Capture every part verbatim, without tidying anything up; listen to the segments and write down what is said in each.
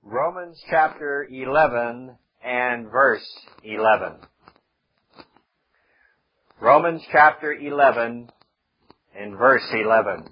Romans chapter eleven and verse eleven. Romans chapter eleven and verse eleven.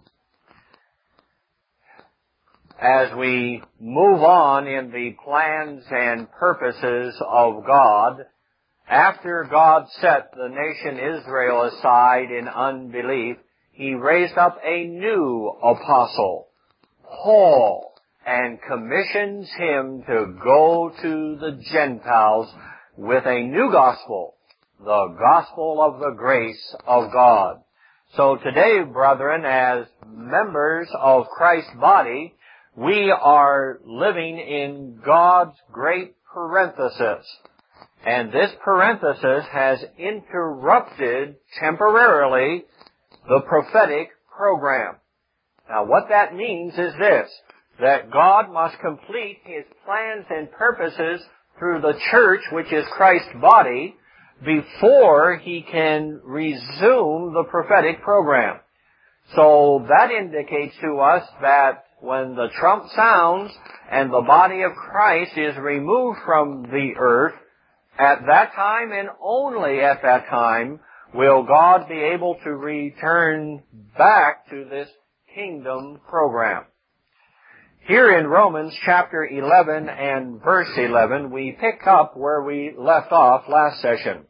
As we move on in the plans and purposes of God, after God set the nation Israel aside in unbelief, He raised up a new apostle, Paul, and commissions him to go to the Gentiles with a new gospel, the gospel of the grace of God. So today, brethren, as members of Christ's body, we are living in God's great parenthesis. And this parenthesis has interrupted temporarily the prophetic program. Now what that means is this, that God must complete His plans and purposes through the church, which is Christ's body, before He can resume the prophetic program. So that indicates to us that when the trump sounds and the body of Christ is removed from the earth, at that time and only at that time will God be able to return back to this kingdom program. Here in Romans chapter eleven and verse eleven, we pick up where we left off last session.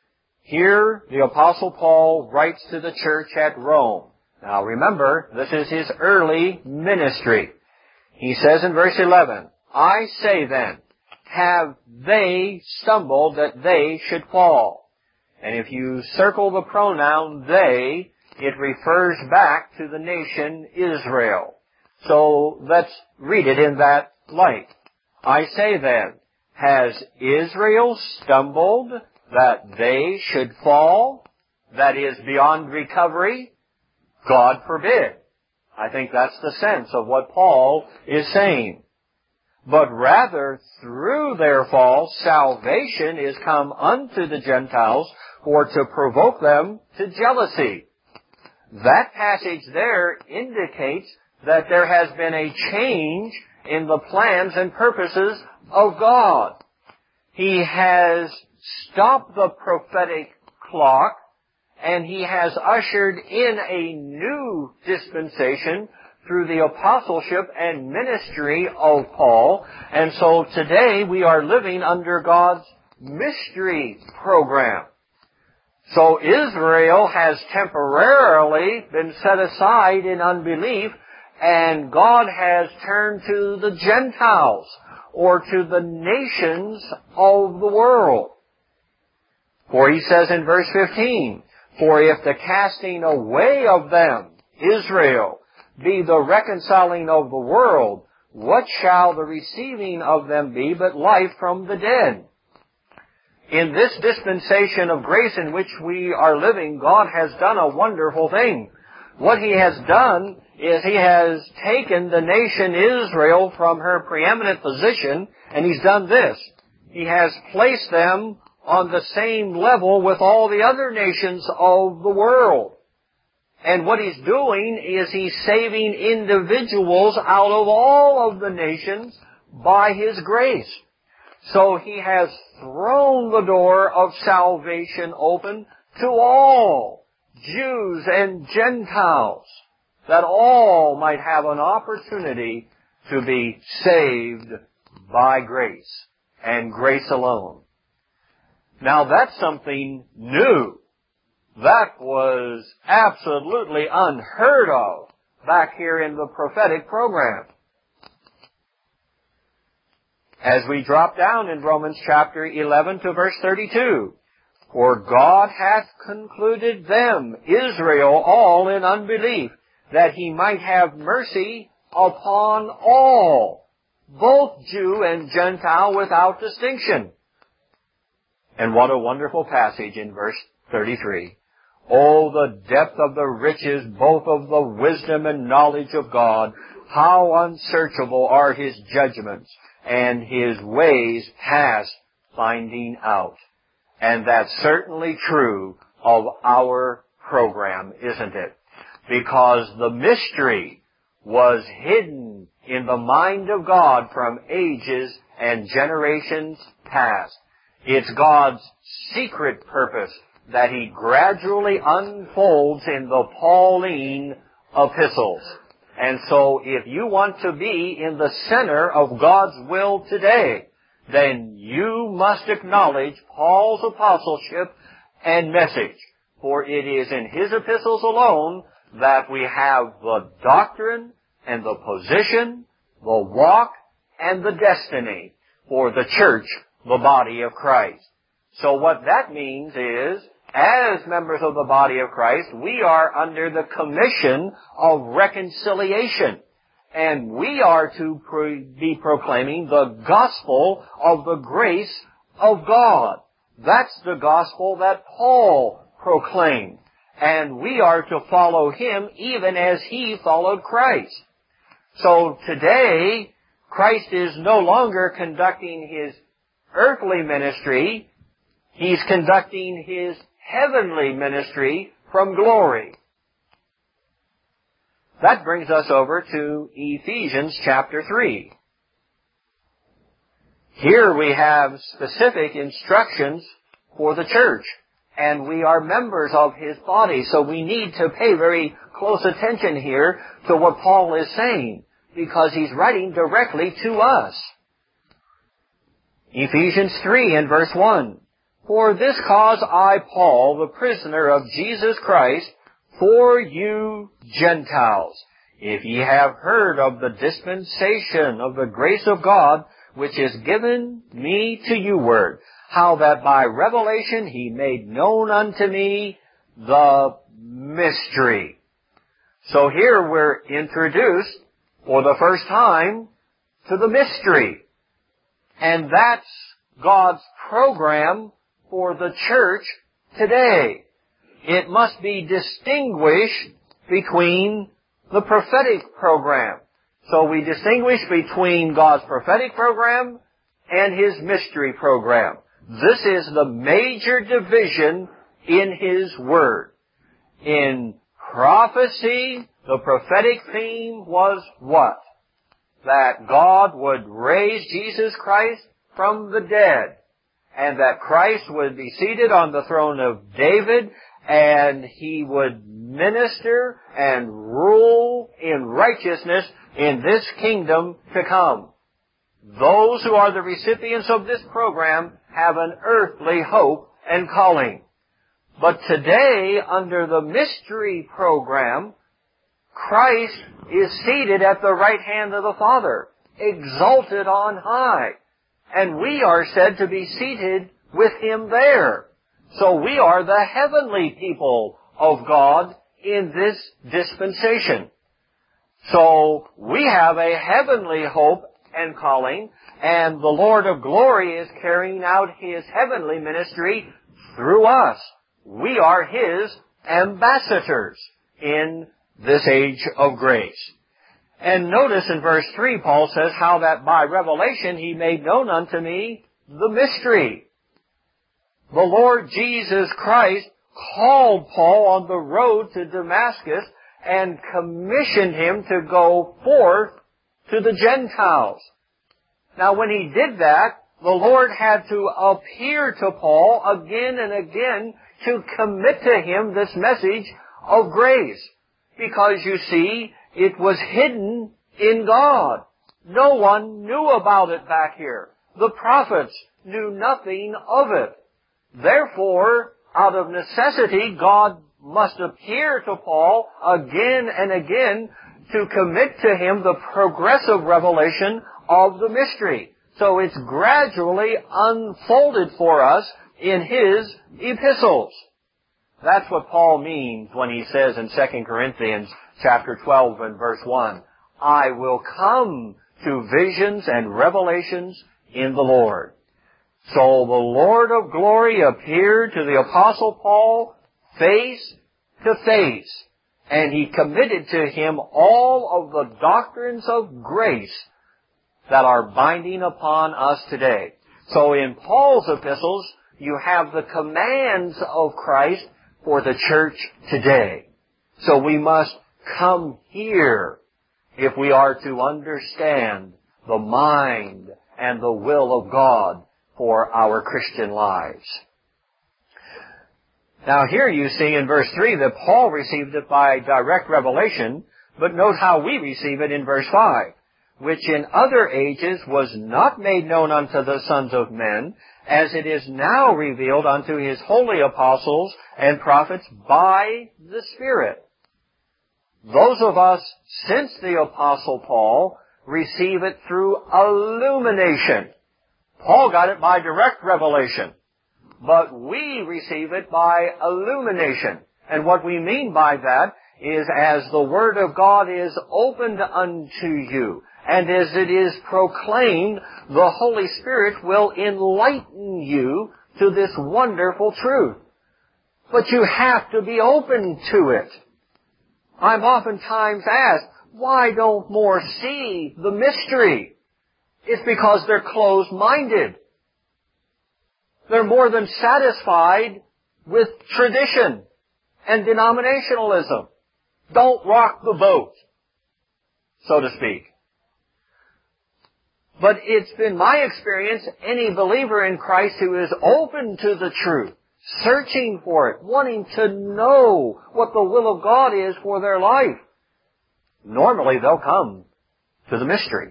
Here, the Apostle Paul writes to the church at Rome. Now remember, this is his early ministry. He says in verse eleven, I say then, have they stumbled that they should fall? And if you circle the pronoun they, it refers back to the nation Israel. So let's read it in that light. I say then, has Israel stumbled that they should fall? That is beyond recovery? God forbid. I think that's the sense of what Paul is saying. But rather, through their fall, salvation is come unto the Gentiles for to provoke them to jealousy. That passage there indicates that there has been a change in the plans and purposes of God. He has stopped the prophetic clock, and He has ushered in a new dispensation through the apostleship and ministry of Paul. And so today we are living under God's mystery program. So Israel has temporarily been set aside in unbelief, and God has turned to the Gentiles, or to the nations of the world. For He says in verse fifteen, for if the casting away of them, Israel, be the reconciling of the world, what shall the receiving of them be but life from the dead? In this dispensation of grace in which we are living, God has done a wonderful thing. What He has done is He has taken the nation Israel from her preeminent position, and He's done this. He has placed them on the same level with all the other nations of the world. And what He's doing is He's saving individuals out of all of the nations by His grace. So He has thrown the door of salvation open to all, Jews and Gentiles, that all might have an opportunity to be saved by grace, and grace alone. Now that's something new. That was absolutely unheard of back here in the prophetic program. As we drop down in Romans chapter eleven to verse thirty-two, for God hath concluded them, Israel, all in unbelief, that He might have mercy upon all, both Jew and Gentile without distinction. And what a wonderful passage in verse thirty-three. Oh, the depth of the riches, both of the wisdom and knowledge of God. How unsearchable are His judgments, and His ways past finding out. And that's certainly true of our program, isn't it? Because the mystery was hidden in the mind of God from ages and generations past. It's God's secret purpose that He gradually unfolds in the Pauline epistles. And so if you want to be in the center of God's will today, then you must acknowledge Paul's apostleship and message. For it is in his epistles alone that we have the doctrine and the position, the walk, and the destiny for the church, the body of Christ. So what that means is, as members of the body of Christ, we are under the commission of reconciliation. And we are to pro- be proclaiming the gospel of the grace of God. That's the gospel that Paul proclaimed. And we are to follow him even as he followed Christ. So today, Christ is no longer conducting his earthly ministry. He's conducting his heavenly ministry from glory. That brings us over to Ephesians chapter three. Here we have specific instructions for the church, and we are members of his body, so we need to pay very close attention here to what Paul is saying, because he's writing directly to us. Ephesians three and verse one. For this cause I, Paul, the prisoner of Jesus Christ, for you Gentiles, if ye have heard of the dispensation of the grace of God, which is given me to you word, how that by revelation he made known unto me the mystery. So here we're introduced for the first time to the mystery. And that's God's program for the church today. It must be distinguished between the prophetic program. So we distinguish between God's prophetic program and his mystery program. This is the major division in his word. In prophecy, the prophetic theme was what? That God would raise Jesus Christ from the dead, and that Christ would be seated on the throne of David, and he would minister and rule in righteousness in this kingdom to come. Those who are the recipients of this program have an earthly hope and calling. But today, under the mystery program, Christ is seated at the right hand of the Father, exalted on high. And we are said to be seated with him there. So we are the heavenly people of God in this dispensation. So we have a heavenly hope and calling, and the Lord of glory is carrying out his heavenly ministry through us. We are his ambassadors in this age of grace. And notice in verse three, Paul says, how that by revelation he made known unto me the mystery. The Lord Jesus Christ called Paul on the road to Damascus and commissioned him to go forth to the Gentiles. Now when he did that, the Lord had to appear to Paul again and again to commit to him this message of grace. Because you see, it was hidden in God. No one knew about it back here. The prophets knew nothing of it. Therefore, out of necessity, God must appear to Paul again and again to commit to him the progressive revelation of the mystery. So it's gradually unfolded for us in his epistles. That's what Paul means when he says in Second Corinthians chapter twelve and verse one, I will come to visions and revelations in the Lord. So the Lord of glory appeared to the Apostle Paul face to face, and he committed to him all of the doctrines of grace that are binding upon us today. So in Paul's epistles, you have the commands of Christ for the church today. So we must come here if we are to understand the mind and the will of God for our Christian lives. Now here you see in verse three that Paul received it by direct revelation, but note how we receive it in verse five, which in other ages was not made known unto the sons of men, as it is now revealed unto his holy apostles and prophets by the Spirit. Those of us since the Apostle Paul receive it through illumination. Paul got it by direct revelation, but we receive it by illumination. And what we mean by that is as the Word of God is opened unto you, and as it is proclaimed, the Holy Spirit will enlighten you to this wonderful truth. But you have to be open to it. I'm oftentimes asked, why don't more see the mystery? It's because they're closed-minded. They're more than satisfied with tradition and denominationalism. Don't rock the boat, so to speak. But it's been my experience, any believer in Christ who is open to the truth, searching for it, wanting to know what the will of God is for their life, normally they'll come to the mystery.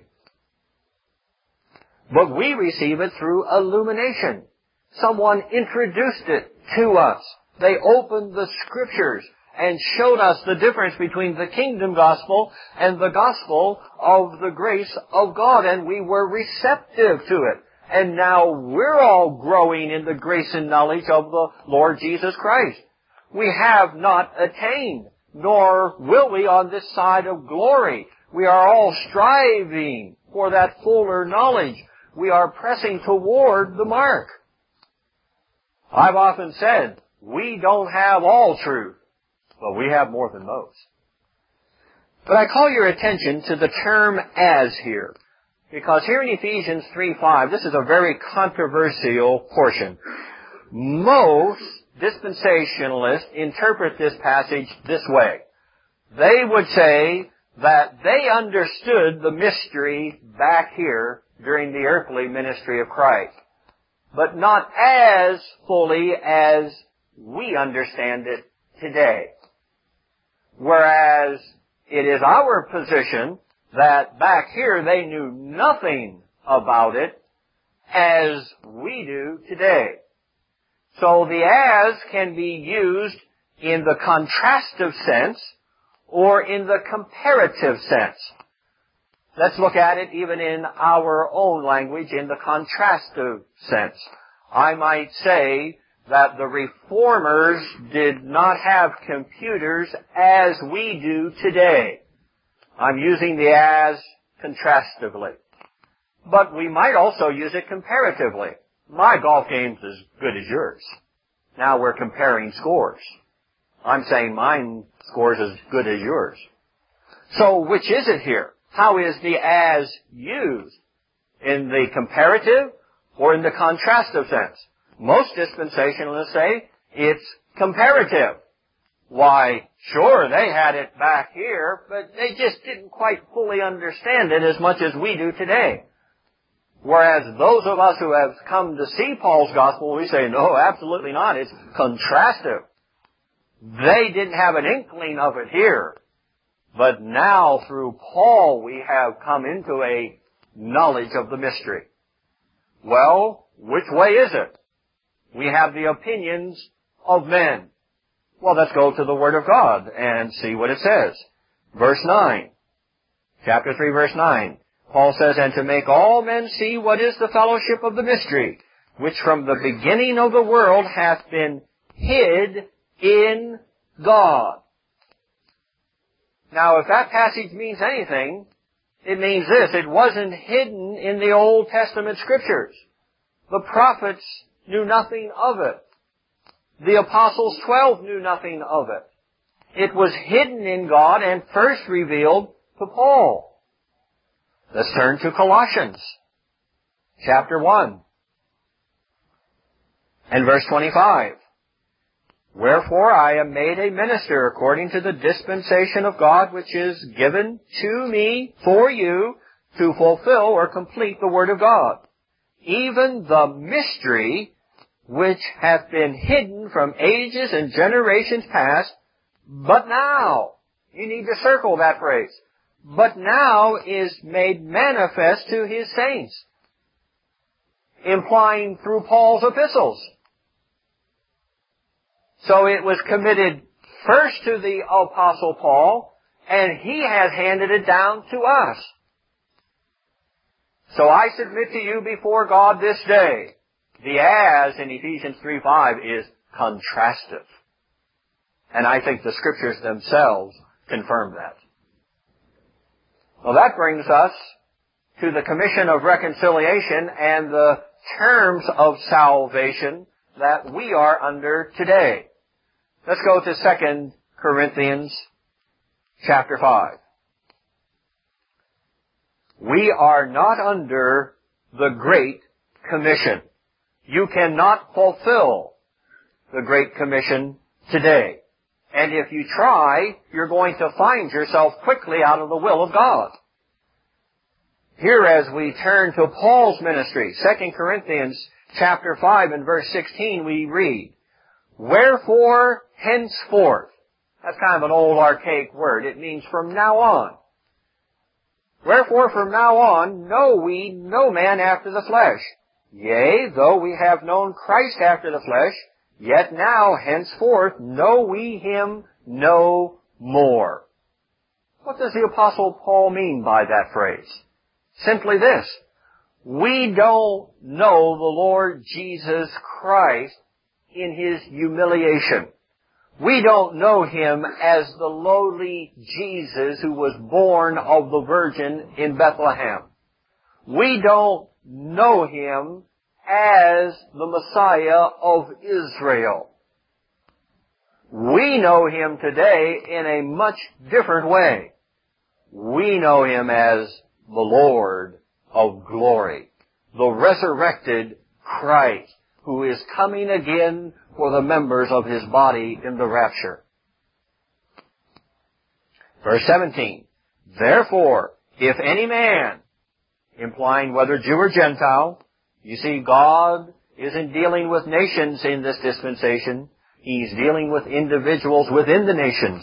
But we receive it through illumination. Someone introduced it to us. They opened the Scriptures and showed us the difference between the kingdom gospel and the gospel of the grace of God, and we were receptive to it. And now we're all growing in the grace and knowledge of the Lord Jesus Christ. We have not attained, nor will we on this side of glory. We are all striving for that fuller knowledge. We are pressing toward the mark. I've often said, we don't have all truth, but we have more than most. But I call your attention to the term as here, because here in Ephesians three five, this is a very controversial portion. Most dispensationalists interpret this passage this way. They would say that they understood the mystery back here during the earthly ministry of Christ, but not as fully as we understand it today. Whereas it is our position that back here they knew nothing about it as we do today. So the as can be used in the contrastive sense or in the comparative sense. Let's look at it even in our own language in the contrastive sense. I might say that the Reformers did not have computers as we do today. I'm using the as contrastively. But we might also use it comparatively. My golf game's as good as yours. Now we're comparing scores. I'm saying mine score's as good as yours. So which is it here? How is the as used? In the comparative or in the contrastive sense? Most dispensationalists say it's comparative. Why, sure, they had it back here, but they just didn't quite fully understand it as much as we do today. Whereas those of us who have come to see Paul's gospel, we say, no, absolutely not. It's contrastive. They didn't have an inkling of it here. But now, through Paul, we have come into a knowledge of the mystery. Well, which way is it? We have the opinions of men. Well, let's go to the Word of God and see what it says. Verse nine. Chapter three, verse nine. Paul says, and to make all men see what is the fellowship of the mystery, which from the beginning of the world hath been hid in God. Now, if that passage means anything, it means this. It wasn't hidden in the Old Testament Scriptures. The prophets knew nothing of it. The apostles, twelve, knew nothing of it. It was hidden in God and first revealed to Paul. Let's turn to Colossians, chapter one, and verse twenty-five. Wherefore I am made a minister according to the dispensation of God which is given to me for you to fulfill or complete the word of God, even the mystery which hath been hidden from ages and generations past, but now, you need to circle that phrase, but now is made manifest to his saints, implying through Paul's epistles. So it was committed first to the Apostle Paul, and he has handed it down to us. So I submit to you before God this day, the as in Ephesians three five is contrastive. And I think the Scriptures themselves confirm that. Well, that brings us to the commission of reconciliation and the terms of salvation that we are under today. Let's go to Second Corinthians chapter five. We are not under the Great Commission. You cannot fulfill the Great Commission today. And if you try, you're going to find yourself quickly out of the will of God. Here as we turn to Paul's ministry, Second Corinthians chapter five and verse sixteen, we read, Wherefore henceforth. That's kind of an old archaic word. It means from now on. Wherefore from now on know we no man after the flesh. Yea, though we have known Christ after the flesh, yet now henceforth know we him no more. What does the Apostle Paul mean by that phrase? Simply this. We don't know the Lord Jesus Christ in his humiliation. We don't know him as the lowly Jesus who was born of the Virgin in Bethlehem. We don't know him as the Messiah of Israel. We know him today in a much different way. We know him as the Lord of glory, the resurrected Christ, who is coming again for the members of his body in the rapture. Verse seventeen, Therefore, if any man, implying whether Jew or Gentile, you see, God isn't dealing with nations in this dispensation. He's dealing with individuals within the nations.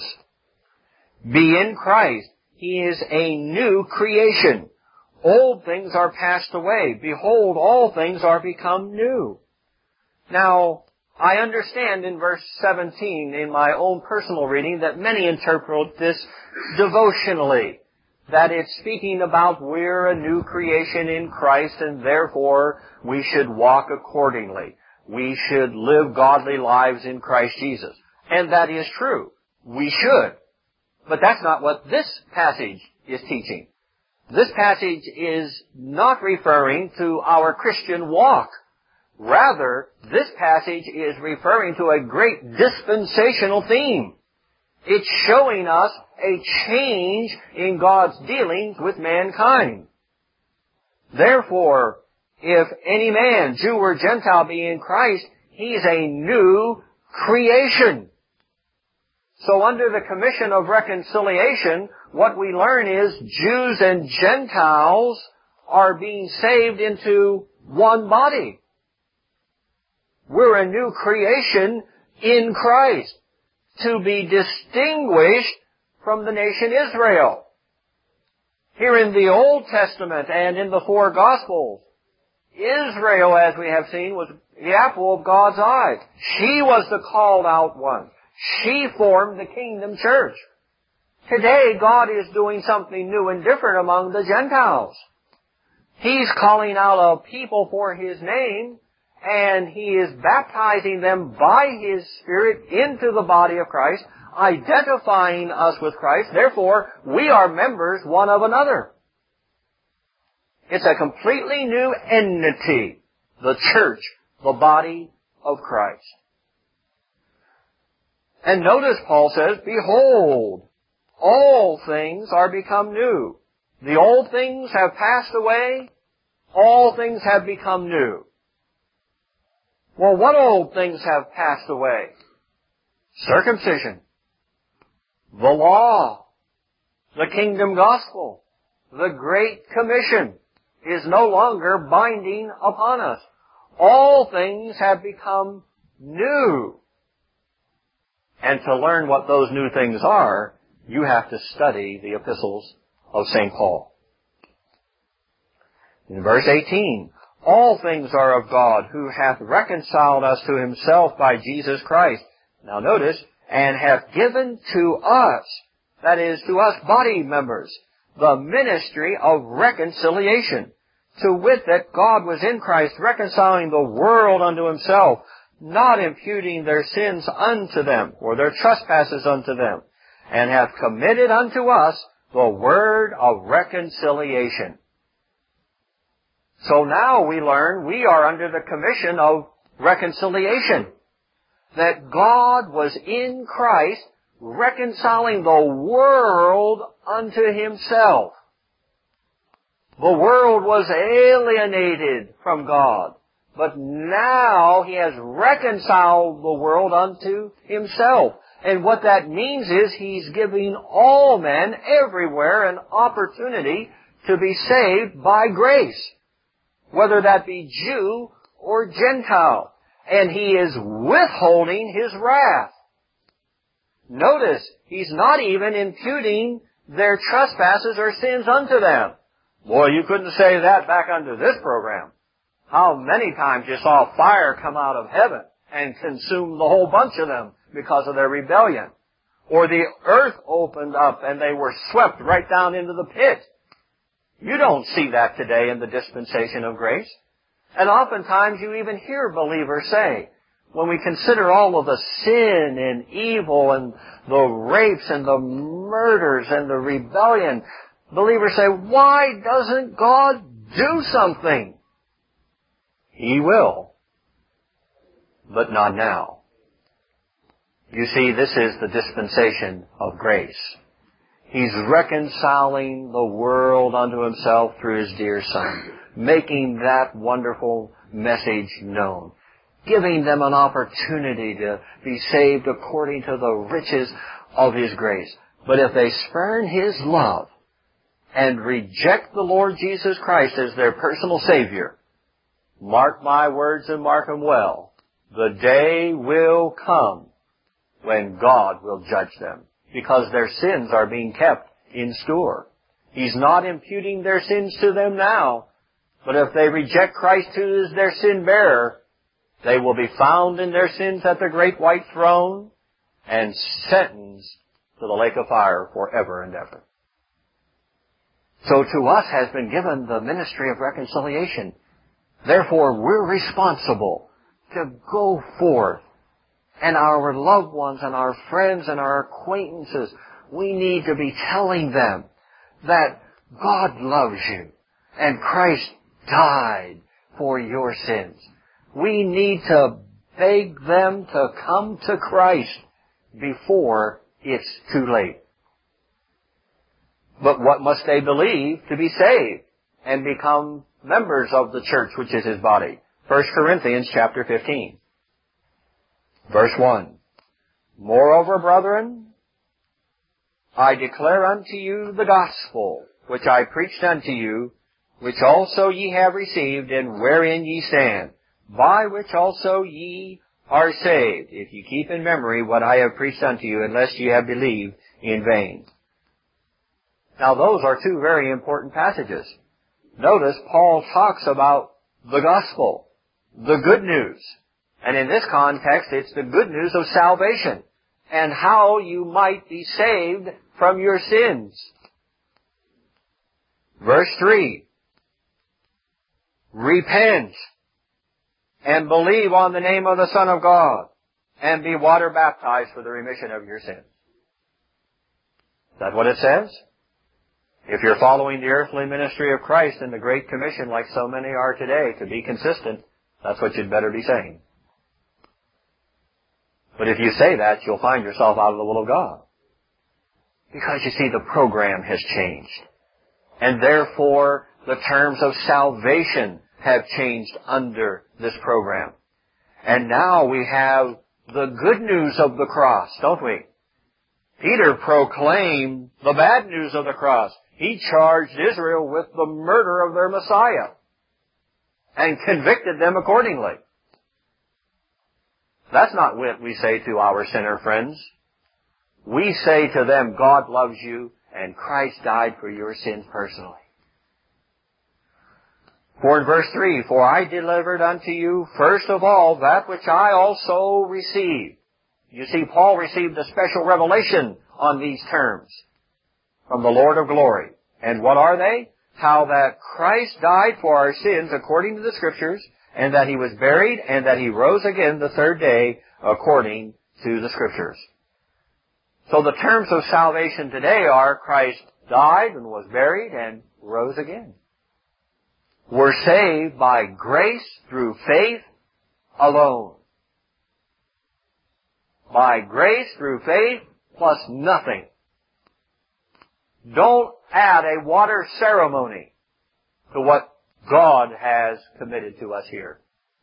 Be in Christ. He is a new creation. Old things are passed away. Behold, all things are become new. Now, I understand in verse seventeen, in my own personal reading, that many interpret this devotionally. That it's speaking about we're a new creation in Christ and therefore we should walk accordingly. We should live godly lives in Christ Jesus. And that is true. We should. But that's not what this passage is teaching. This passage is not referring to our Christian walk. Rather, this passage is referring to a great dispensational theme. It's showing us a change in God's dealings with mankind. Therefore, if any man, Jew or Gentile, be in Christ, he's a new creation. So under the commission of reconciliation, what we learn is Jews and Gentiles are being saved into one body. We're a new creation in Christ, to be distinguished from the nation Israel. Here in the Old Testament and in the four Gospels, Israel, as we have seen, was the apple of God's eye. She was the called out one. She formed the kingdom church. Today, God is doing something new and different among the Gentiles. He's calling out a people for his name, and he is baptizing them by his Spirit into the body of Christ, identifying us with Christ. Therefore, we are members one of another. It's a completely new entity, the church, the body of Christ. And notice Paul says, Behold, all things are become new. The old things have passed away, all things have become new. Well, what old things have passed away? circumcision, the law, the kingdom gospel, the Great Commission is no longer binding upon us. All things have become new. And to learn what those new things are, you have to study the epistles of Saint Paul. In verse eighteen, all things are of God, who hath reconciled us to himself by Jesus Christ. Now notice, and hath given to us, that is, to us body members, the ministry of reconciliation, to wit that God was in Christ reconciling the world unto himself, not imputing their sins unto them, or their trespasses unto them, and hath committed unto us the word of reconciliation. So now we learn we are under the commission of reconciliation. That God was in Christ reconciling the world unto himself. The world was alienated from God, but now he has reconciled the world unto himself. And what that means is he's giving all men everywhere an opportunity to be saved by grace, whether that be Jew or Gentile. And he is withholding his wrath. Notice, he's not even imputing their trespasses or sins unto them. Boy, you couldn't say that back under this program. How many times you saw fire come out of heaven and consume the whole bunch of them because of their rebellion. Or the earth opened up and they were swept right down into the pit. You don't see that today in the dispensation of grace. And oftentimes you even hear believers say, when we consider all of the sin and evil and the rapes and the murders and the rebellion, believers say, why doesn't God do something? He will, but not now. You see, this is the dispensation of grace. He's reconciling the world unto himself through his dear Son, making that wonderful message known, giving them an opportunity to be saved according to the riches of his grace. But if they spurn his love and reject the Lord Jesus Christ as their personal Savior, mark my words and mark them well, the day will come when God will judge them, because their sins are being kept in store. He's not imputing their sins to them now, but if they reject Christ who is their sin bearer, they will be found in their sins at the great white throne and sentenced to the lake of fire forever and ever. So to us has been given the ministry of reconciliation. Therefore, we're responsible to go forth, and our loved ones and our friends and our acquaintances, we need to be telling them that God loves you and Christ died for your sins. We need to beg them to come to Christ before it's too late. But what must they believe to be saved and become members of the church, which is his body? First Corinthians chapter fifteen. Verse one. Moreover, brethren, I declare unto you the gospel, which I preached unto you, which also ye have received, and wherein ye stand, by which also ye are saved, if ye keep in memory what I have preached unto you, unless ye have believed in vain. Now those are two very important passages. Notice Paul talks about the gospel, the good news. And in this context, it's the good news of salvation and how you might be saved from your sins. Verse three. Repent and believe on the name of the Son of God and be water baptized for the remission of your sins. Is that what it says? If you're following the earthly ministry of Christ and the Great Commission like so many are today, to be consistent, that's what you'd better be saying. But if you say that, you'll find yourself out of the will of God. Because you see, the program has changed. And therefore, the terms of salvation have changed under this program. And now we have the good news of the cross, don't we? Peter proclaimed the bad news of the cross. He charged Israel with the murder of their Messiah and convicted them accordingly. That's not what we say to our sinner friends. We say to them, God loves you and Christ died for your sins personally. For in verse three, for I delivered unto you first of all that which I also received. You see, Paul received a special revelation on these terms from the Lord of glory. And what are they? How that Christ died for our sins according to the Scriptures, and that He was buried, and that He rose again the third day according to the Scriptures. So the terms of salvation today are Christ died and was buried and rose again. We're saved by grace through faith alone. By grace through faith plus nothing. Don't add a water ceremony to what God has committed to us here.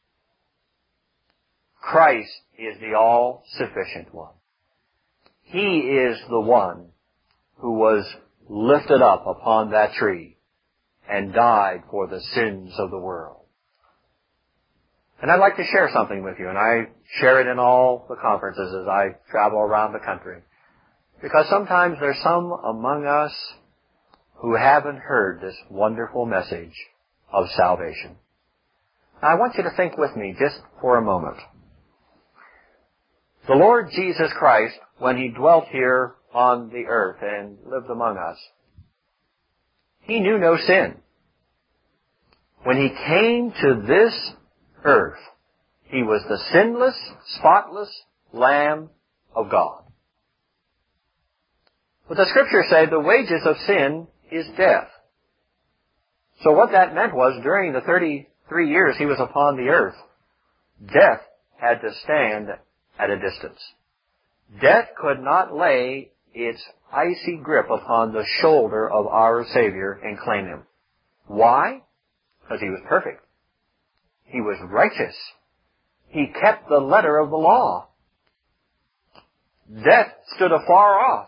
Christ is the all-sufficient one. He is the one who was lifted up upon that tree and died for the sins of the world. And I'd like to share something with you, and I share it in all the conferences as I travel around the country. Because sometimes there's some among us who haven't heard this wonderful message of salvation. Now, I want you to think with me just for a moment. The Lord Jesus Christ, when He dwelt here on the earth and lived among us, He knew no sin. When He came to this earth, He was the sinless, spotless Lamb of God. But the Scriptures say the wages of sin is death. So what that meant was during the thirty-three years He was upon the earth, death had to stand at a distance. Death could not lay its icy grip upon the shoulder of our Savior and claim Him. Why? Because He was perfect. He was righteous. He kept the letter of the law. Death stood afar off.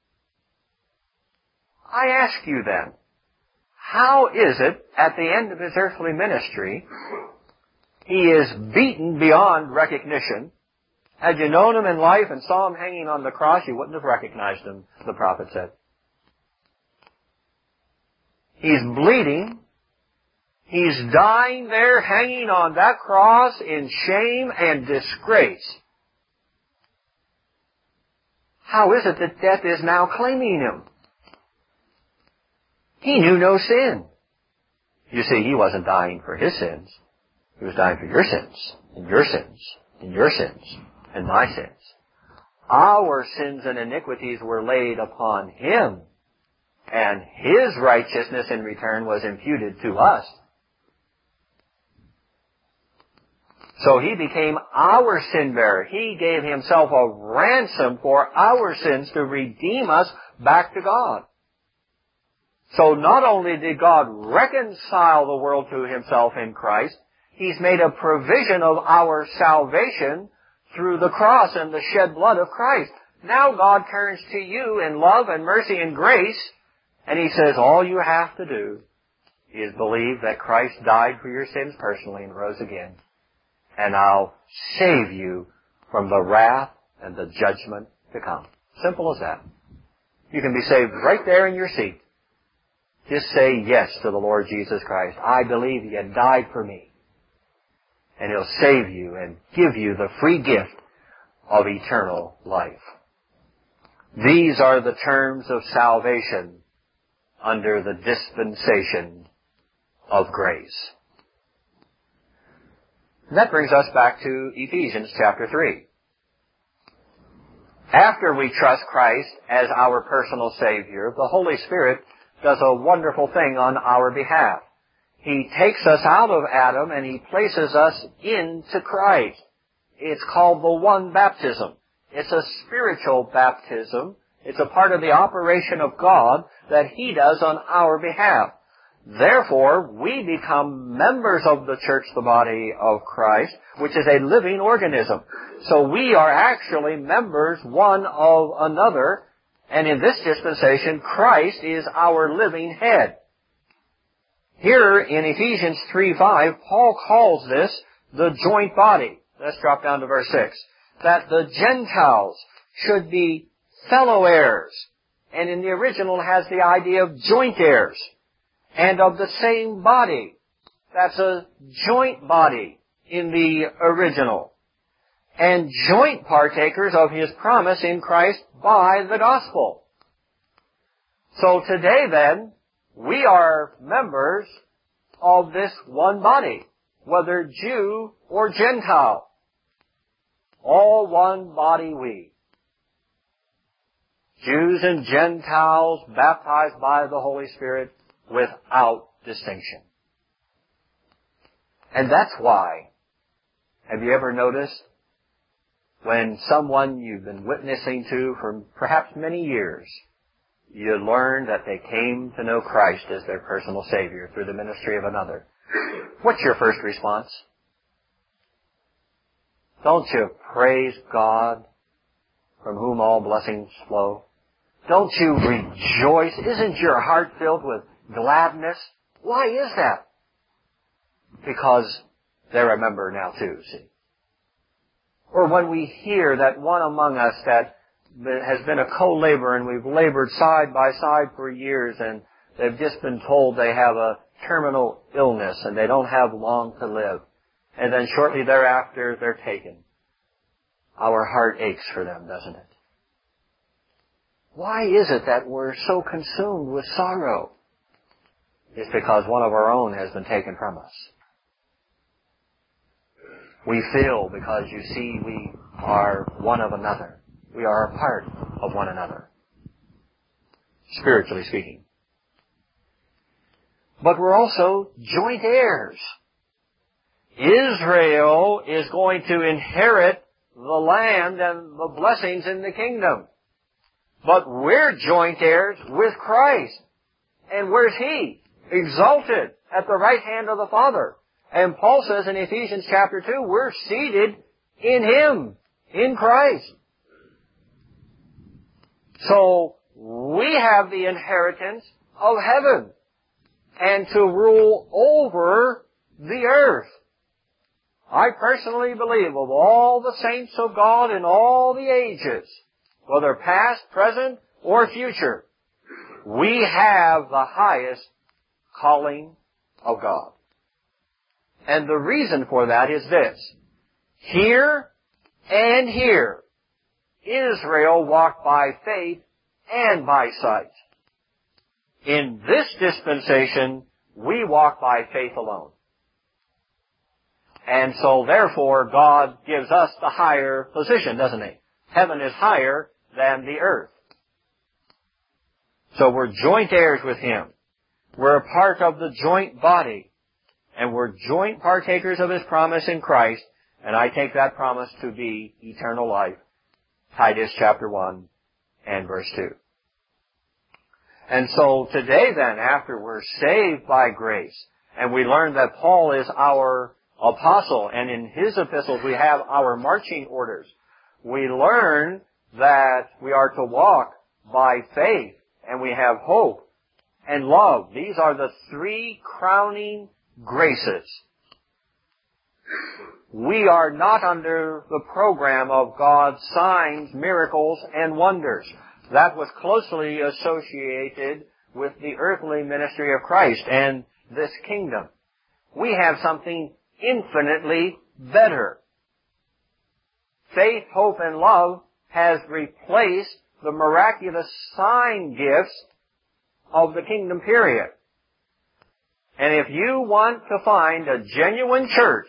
I ask you then, how is it at the end of His earthly ministry, He is beaten beyond recognition? Had you known Him in life and saw Him hanging on the cross, you wouldn't have recognized Him, the prophet said. He's bleeding. He's dying there, hanging on that cross in shame and disgrace. How is it that death is now claiming Him? He knew no sin. You see, He wasn't dying for His sins. He was dying for your sins, and your sins, and your sins, and my sins. Our sins and iniquities were laid upon Him, and His righteousness in return was imputed to us. So He became our sin bearer. He gave Himself a ransom for our sins to redeem us back to God. So not only did God reconcile the world to Himself in Christ, He's made a provision of our salvation through the cross and the shed blood of Christ. Now God turns to you in love and mercy and grace, and He says, all you have to do is believe that Christ died for your sins personally and rose again. And I'll save you from the wrath and the judgment to come. Simple as that. You can be saved right there in your seat. Just say yes to the Lord Jesus Christ. I believe He had died for me. And He'll save you and give you the free gift of eternal life. These are the terms of salvation under the dispensation of grace. And that brings us back to Ephesians chapter three. After we trust Christ as our personal Savior, the Holy Spirit does a wonderful thing on our behalf. He takes us out of Adam and He places us into Christ. It's called the one baptism. It's a spiritual baptism. It's a part of the operation of God that He does on our behalf. Therefore, we become members of the church, the body of Christ, which is a living organism. So we are actually members one of another, and in this dispensation, Christ is our living head. Here in Ephesians three five, Paul calls this the joint body. Let's drop down to verse six. That the Gentiles should be fellow heirs. And in the original it has the idea of joint heirs. And of the same body. That's a joint body in the original. And joint partakers of His promise in Christ by the gospel. So today then, we are members of this one body, whether Jew or Gentile. All one body we. Jews and Gentiles baptized by the Holy Spirit without distinction. And that's why, have you ever noticed, when someone you've been witnessing to for perhaps many years, you learn that they came to know Christ as their personal Savior through the ministry of another. What's your first response? Don't you praise God, from whom all blessings flow? Don't you rejoice? Isn't your heart filled with gladness? Why is that? Because they're a member now too, see. Or when we hear that one among us that has been a co-laborer and we've labored side by side for years and they've just been told they have a terminal illness and they don't have long to live. And then shortly thereafter they're taken. Our heart aches for them, doesn't it? Why is it that we're so consumed with sorrow? It's because one of our own has been taken from us. We feel because, you see, we are one of another. We are a part of one another, spiritually speaking. But we're also joint heirs. Israel is going to inherit the land and the blessings in the kingdom. But we're joint heirs with Christ. And where's He? Exalted at the right hand of the Father. And Paul says in Ephesians chapter two, we're seated in Him, in Christ. So we have the inheritance of heaven and to rule over the earth. I personally believe of all the saints of God in all the ages, whether past, present, or future, we have the highest calling of God. And the reason for that is this. Here and here, Israel walked by faith and by sight. In this dispensation, we walk by faith alone. And so therefore, God gives us the higher position, doesn't He? Heaven is higher than the earth. So we're joint heirs with Him. We're a part of the joint body. And we're joint partakers of His promise in Christ. And I take that promise to be eternal life. Titus chapter one and verse two. And so today then, after we're saved by grace, and we learn that Paul is our apostle, and in his epistles we have our marching orders, we learn that we are to walk by faith, and we have hope and love. These are the three crowning graces. We are not under the program of God's signs, miracles, and wonders. That was closely associated with the earthly ministry of Christ and this kingdom. We have something infinitely better. Faith, hope, and love has replaced the miraculous sign gifts of the kingdom period. And if you want to find a genuine church,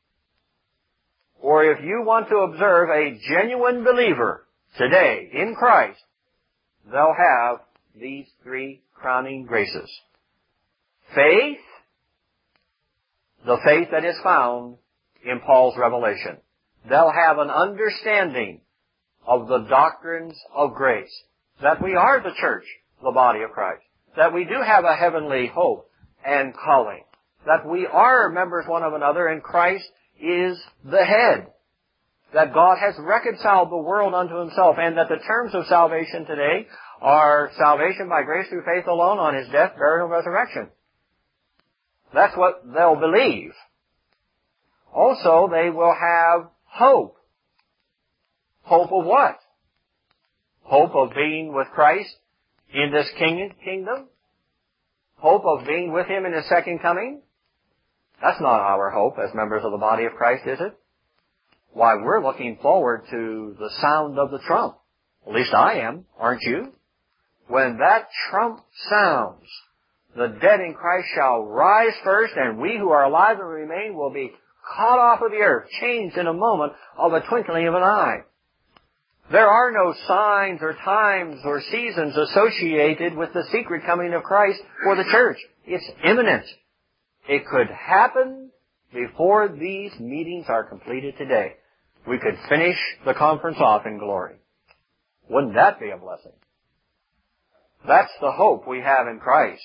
or if you want to observe a genuine believer today in Christ, they'll have these three crowning graces. Faith, the faith that is found in Paul's revelation. They'll have an understanding of the doctrines of grace, that we are the church, the body of Christ, that we do have a heavenly hope, and calling. That we are members one of another and Christ is the head. That God has reconciled the world unto himself, and that the terms of salvation today are salvation by grace through faith alone on his death, burial, and resurrection. That's what they'll believe. Also, they will have hope. Hope of what? Hope of being with Christ in this kingdom? Hope of being with him in his second coming? That's not our hope as members of the body of Christ, is it? Why, we're looking forward to the sound of the trump. At least I am, aren't you? When that trump sounds, the dead in Christ shall rise first, and we who are alive and remain will be caught off of the earth, changed in a moment of a twinkling of an eye. There are no signs or times or seasons associated with the secret coming of Christ for the church. It's imminent. It could happen before these meetings are completed today. We could finish the conference off in glory. Wouldn't that be a blessing? That's the hope we have in Christ.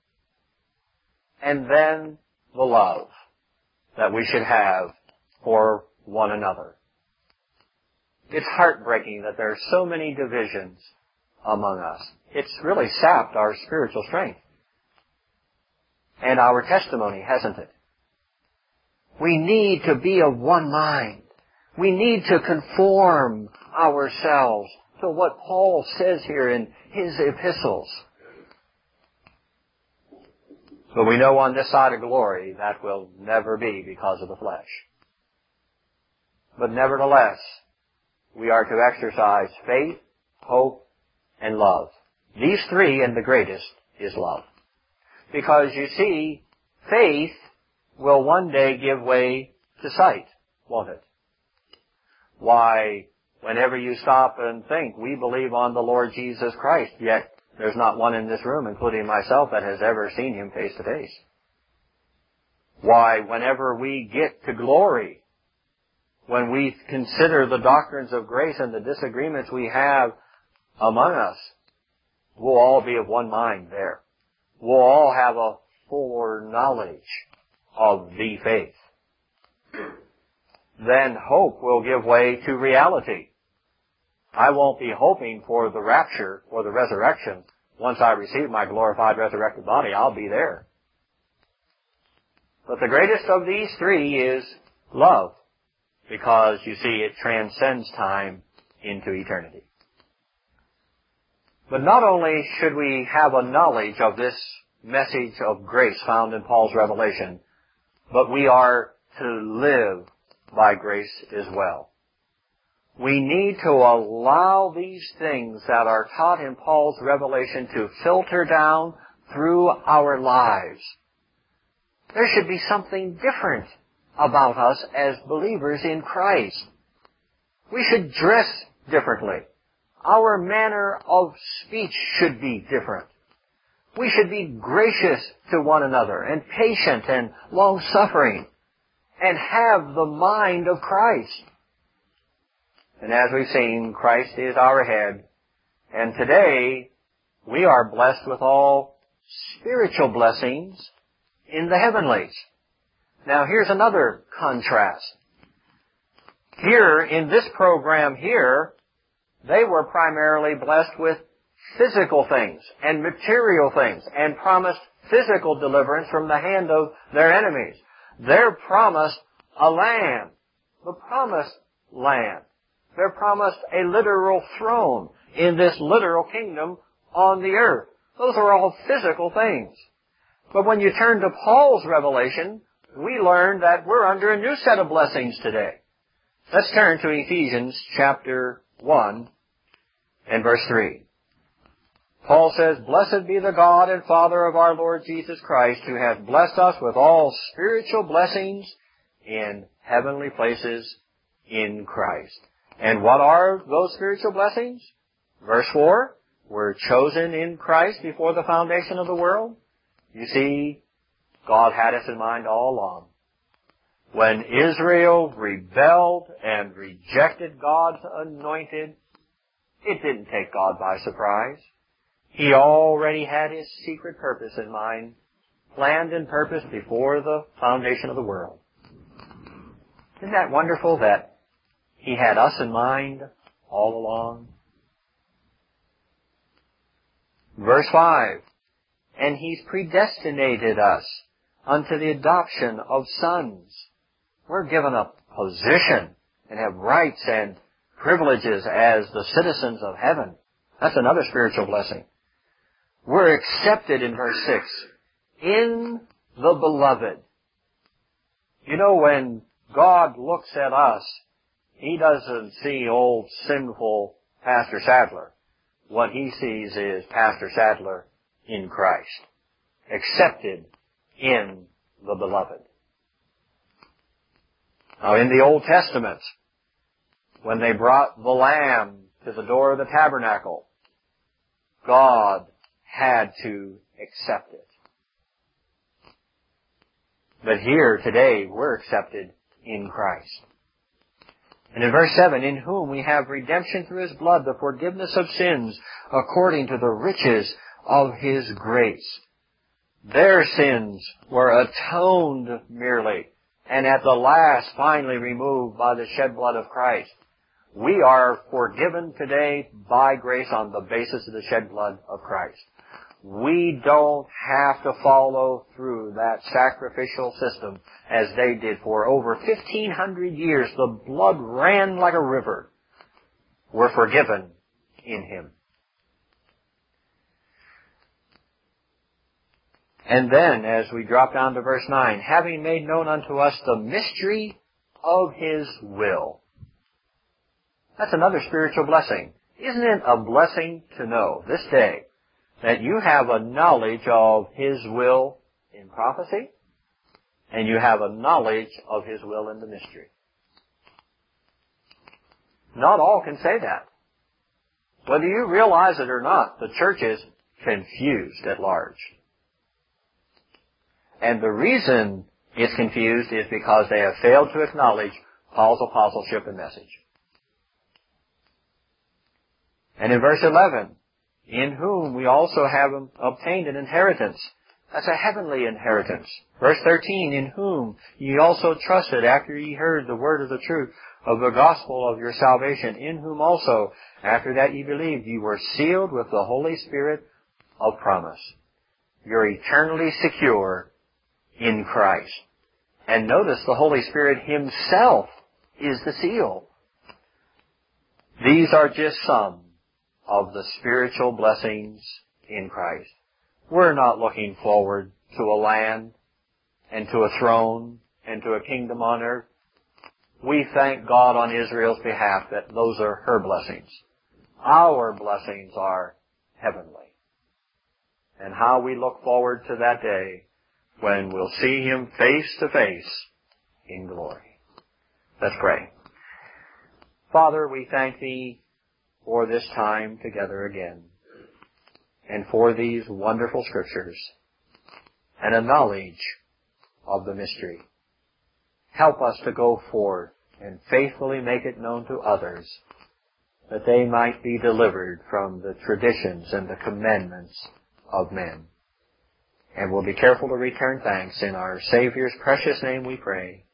And then the love that we should have for one another. It's heartbreaking that there are so many divisions among us. It's really sapped our spiritual strength and our testimony, hasn't it? We need to be of one mind. We need to conform ourselves to what Paul says here in his epistles. But we know on this side of glory that will never be because of the flesh. But nevertheless, we are to exercise faith, hope, and love. These three, and the greatest, is love. Because you see, faith will one day give way to sight, won't it? Why, whenever you stop and think, we believe on the Lord Jesus Christ, yet there's not one in this room, including myself, that has ever seen him face to face. Why, whenever we get to glory, when we consider the doctrines of grace and the disagreements we have among us, we'll all be of one mind there. We'll all have a fuller knowledge of the faith. Then hope will give way to reality. I won't be hoping for the rapture or the resurrection. Once I receive my glorified resurrected body, I'll be there. But the greatest of these three is love, because, you see, it transcends time into eternity. But not only should we have a knowledge of this message of grace found in Paul's revelation, but we are to live by grace as well. We need to allow these things that are taught in Paul's revelation to filter down through our lives. There should be something different about us as believers in Christ. We should dress differently. Our manner of speech should be different. We should be gracious to one another and patient and long-suffering and have the mind of Christ. And as we've seen, Christ is our head. And today, we are blessed with all spiritual blessings in the heavenlies. Now, here's another contrast. Here, in this program here, they were primarily blessed with physical things and material things and promised physical deliverance from the hand of their enemies. They're promised a land, the promised land. They're promised a literal throne in this literal kingdom on the earth. Those are all physical things. But when you turn to Paul's revelation, we learn that we're under a new set of blessings today. Let's turn to Ephesians chapter one and verse three. Paul says, "Blessed be the God and Father of our Lord Jesus Christ, who hath blessed us with all spiritual blessings in heavenly places in Christ." And what are those spiritual blessings? Verse four, we're chosen in Christ before the foundation of the world. You see, God had us in mind all along. When Israel rebelled and rejected God's anointed, it didn't take God by surprise. He already had his secret purpose in mind planned and purposed before the foundation of the world. Isn't that wonderful that He had us in mind all along? Verse five, and He's predestinated us unto the adoption of sons. We're given a position and have rights and privileges as the citizens of heaven. That's another spiritual blessing. We're accepted in verse six, in the beloved. You know, when God looks at us, He doesn't see old sinful Pastor Sadler. What He sees is Pastor Sadler in Christ, accepted in the beloved. Now, in the Old Testament, when they brought the lamb to the door of the tabernacle, God had to accept it. But here, today, we're accepted in Christ. And in verse seven, in whom we have redemption through His blood, the forgiveness of sins, according to the riches of His grace. Their sins were atoned merely, and at the last finally removed by the shed blood of Christ. We are forgiven today by grace on the basis of the shed blood of Christ. We don't have to follow through that sacrificial system as they did for over fifteen hundred years. The blood ran like a river. We're forgiven in Him. And then, as we drop down to verse nine, having made known unto us the mystery of His will. That's another spiritual blessing. Isn't it a blessing to know this day that you have a knowledge of His will in prophecy, and you have a knowledge of His will in the mystery? Not all can say that. Whether you realize it or not, the church is confused at large. And the reason it's confused is because they have failed to acknowledge Paul's apostleship and message. And in verse eleven, in whom we also have obtained an inheritance. That's a heavenly inheritance. Verse thirteen, in whom ye also trusted after ye heard the word of the truth of the gospel of your salvation, in whom also, after that ye believed, ye were sealed with the Holy Spirit of promise. You're eternally secure in Christ. And notice the Holy Spirit Himself is the seal. These are just some of the spiritual blessings in Christ. We're not looking forward to a land and to a throne and to a kingdom on earth. We thank God on Israel's behalf that those are her blessings. Our blessings are heavenly. And how we look forward to that day when we'll see Him face to face in glory. Let's pray. Father, we thank Thee for this time together again, and for these wonderful scriptures, and a knowledge of the mystery. Help us to go forth and faithfully make it known to others, that they might be delivered from the traditions and the commandments of men. And we'll be careful to return thanks. In our Savior's precious name we pray.